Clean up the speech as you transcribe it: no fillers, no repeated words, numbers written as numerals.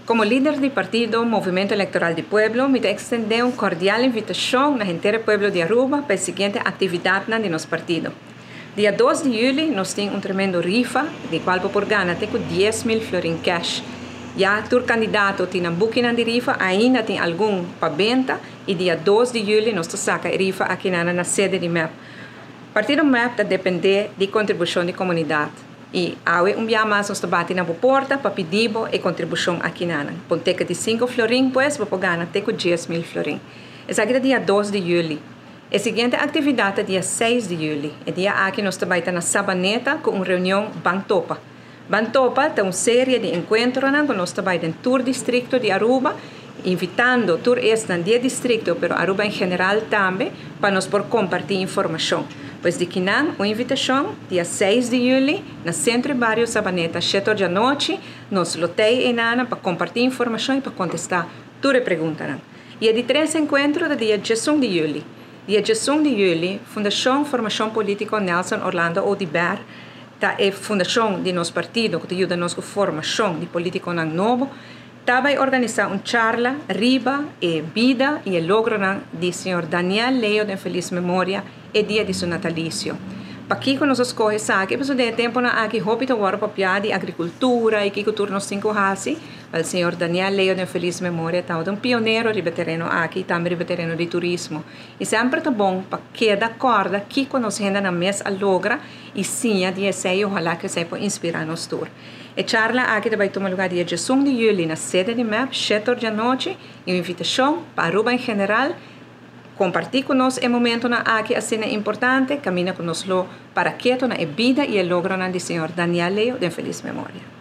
Como líder do partido Movimento Eleitoral do Pueblo, me extender uma cordial invitação na inteira Pueblo de Aruba para a seguinte atividade de nosso partido. Dia 2 de julho, nós temos tremendo rifa, de qual por ganhar até com 10.000 florin cash. Já o candidato tem um booking de rifa, ainda tem algum para venda, e dia 2 de julho nós saca a rifa aqui na sede de MEP. O partido MEP depende de contribuição da comunidade. E hoje dia mais nós batemos na porta para pedir a contribuição aqui na ponteca de 5 florin, pois vou ganhar até com 10.000 florin. Essa é dia 2 de julho. A seguinte atividade é dia 6 de julho. É dia aqui nós estamos na Sabaneta com uma reunião Bantopa. Bantopa tem uma série de encontros que nós estamos no tour distrito de Aruba, invitando tour este no dia distrito, mas Aruba em geral também, para nós por compartilhar informação. Pois de Quinan, uma invitação, dia 6 de julho, no Centro de Barrio Sabaneta, 7 da noite, nós lotei para compartilhar informação e para contestar todas as perguntas. E de 3 encontros, dia 11 de julho. Dia 11 de julho, Fundação Formação Política Nelson Orlando Odibert, a fundação de nosso partido, que ajuda a nossa formação de político novo, vai organizar uma charla riba e vida e o logro do senhor Daniel Leo de feliz memória e dia de seu natalício. Para aqui, quando nós escolhemos aqui, porque de tempo aqui, hopi agora para de agricultura e que cultura nós cinco hasi, o senhor Daniel Leo de feliz memória está um pioneiro de terreno aqui, também de terreno de turismo. E sempre é bom para cada corda que quando nós ainda na mesa a logra e sim, dia 6, ojalá que seja inspirar nos tour. A charla aqui vai tomar lugar dia 11 de julho na sede de MEP, 7 da noite, e uma invitação para Aruba em geral. Compartir conosco o momento aqui a cena importante, camina conosco para quieto na vida e o logro do senhor Daniel Leo de feliz memória.